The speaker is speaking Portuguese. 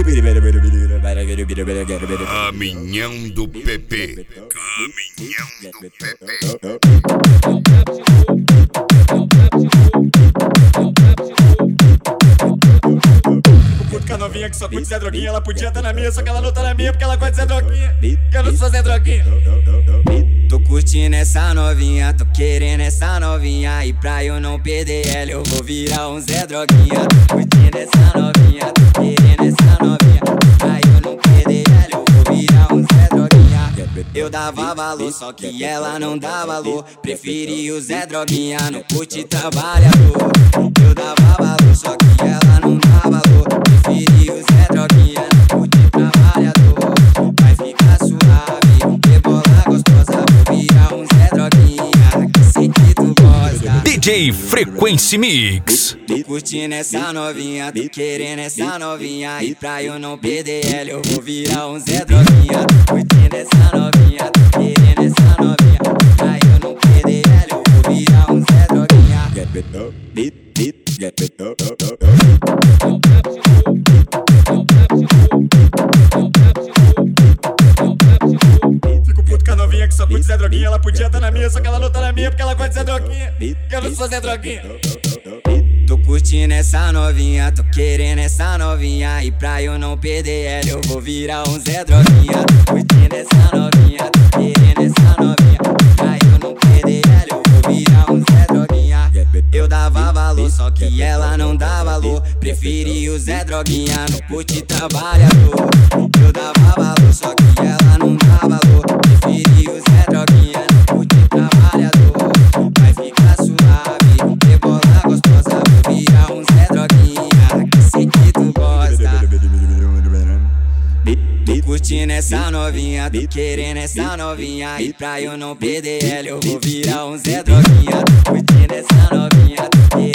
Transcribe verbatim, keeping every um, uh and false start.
Caminhão do P P. Caminhão do P P. Com a novinha que só curte Zé Droguinha, ela podia estar na minha, só que ela não tá na minha porque ela gosta de Zé Droguinha. Que eu não sou Zé Droguinha. Tô curtindo essa novinha, tô querendo essa novinha, e pra eu não perder ela eu vou virar um Zé Droguinha. Tô curtindo essa novinha, tô querendo essa novinha, pra eu não perder ela eu vou virar um Zé Droguinha. Eu dava valor, só que ela não dá valor, preferi o Zé Droguinha no curte trabalhador. Eu dava valor, só que ela não dá valor, preferi o Zé Droguinha no curte trabalhador. Vai ficar suave, rebola gostosa, vou virar um Zé Droguinha, que sei que tu gosta. D J Frequency Mix. Tô curtindo essa novinha, tô querendo essa novinha, e pra eu não perder ela eu vou virar um Zé Droguinha. Tô curtindo essa novinha, tô querendo essa novinha, pra eu não perder ela eu vou virar um Zé Droguinha. Fico puto com a novinha que só curte Zé Droguinha, ela podia estar na minha, só que ela não tá na minha porque ela gosta de Zé Droguinha. Que eu não sou Zé Droguinha. Tô curtindo essa novinha, tô querendo essa novinha, e pra eu não perder ela eu vou virar um Zé Droguinha. Tô curtindo essa novinha, tô querendo essa novinha, pra eu não perder ela eu vou virar um Zé Droguinha. Eu dava valor, só que ela não dá valor, preferi o Zé Droguinha no curte trabalhador. Eu dava valor, só que ela não dá valor, preferi o Zé Droguinha no curte trabalhador. Vai ficar suave, rebola gostosa, vou virar um Zé Droguinha, que sei que tu gosta. Tô curtindo essa novinha, tô querendo essa novinha, e pra eu não perder ela eu vou virar um Zé Droguinha. Tô curtindo essa novinha, tô querendo